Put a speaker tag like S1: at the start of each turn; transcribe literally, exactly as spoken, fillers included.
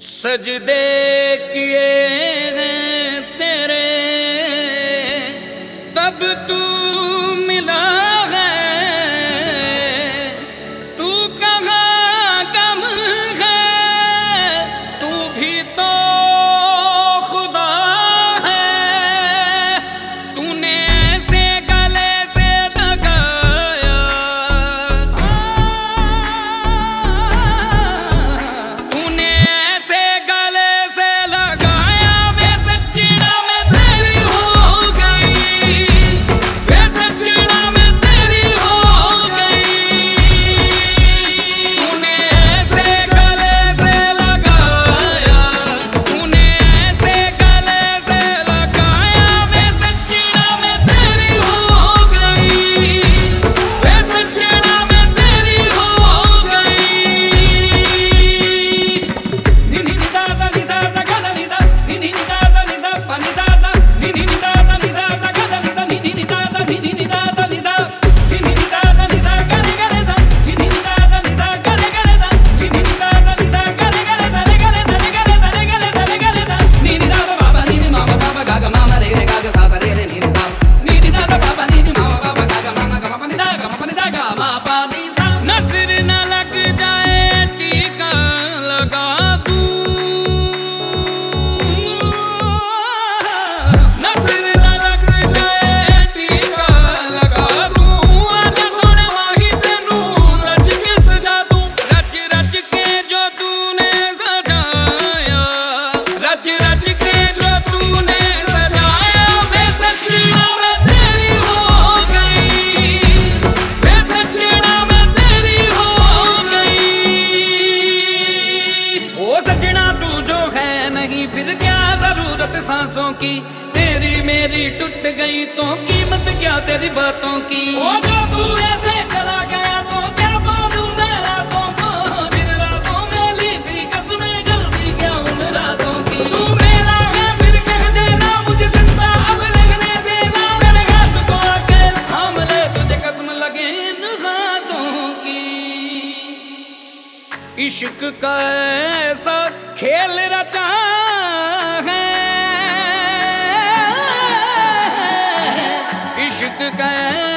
S1: सजदे किए हैं तेरे तब तू मिला है, तू कहाँ गम है, तू भी तो खुदा है। तूने ऐसे गले से लगाया, तूने ऐसे गले से लगाया, वे सच्चिड़ा में तेरी हो गई, वे सच्चिड़ा में तेरी हो गई। तूने ऐसे गले से लगाया, तूने ऐसे गले से लगाया, वे सच्चिड़ा में तेरी हो गई, वे सच्चिड़ा में तेरी हो गई। नी नी नी दा दा नी दा दा गा दा नी दा, नी नी नी दा दा नी दा पा नी दा दा, नी नी नी दा दा नी दा दा गा दा नी दा, नी नी नी दा दा नी नी नी दा दा नी दा, नी नी नी दा दा नी दा गा रे गा रे दा, नी नी नी दा दा नी दा गा रे गा रे दा, नी नी नी दा दा नी दा गा रे गा रे दा रे गा रे दा रे गा रे दा रे गा रे दा रे गा रे दा, नी नी दा दा बाबा नी नी मामा बाबा गा गा मामा रे रे गा गा सा सा रे रे नी नी सा, नी नी दा दा बाबा नी नी मामा बाबा गा गा मामा गा मा पा नी दा गा मा पा नी दा गा मा पा नी सा। नजर न लग जाए टीका लगा दूं, नजर न लग जाए टीका लगा दूं, आजा सोने माही तेनू रच के सजा दूं, रच रच के जो तूने सजाया, रच रच के जो तूने सजाया, वे सच्चिड़ा में तेरी हो गई, वे सच्चिड़ा में तेरी हो गई। ओ सच्चिड़ा तू जो है नहीं फिर क्या जरूरत सांसों की, तेरी मेरी टूट गई तो कीमत क्या तेरी बातों की। ओ जो तू ऐसे चला गया तो क्या बोलूं मैं रातों को, जिन रातों में ली थी कसमें जल्दी क्या उन रातों की। तू मेरा है फिर कह देना मुझे जिंदा अब रहने देना, मेरे हाथ को आके थाम ले तुझे कसम लगे इन हाथों की। इश्क का ऐसा खेल रचा है, इश्क का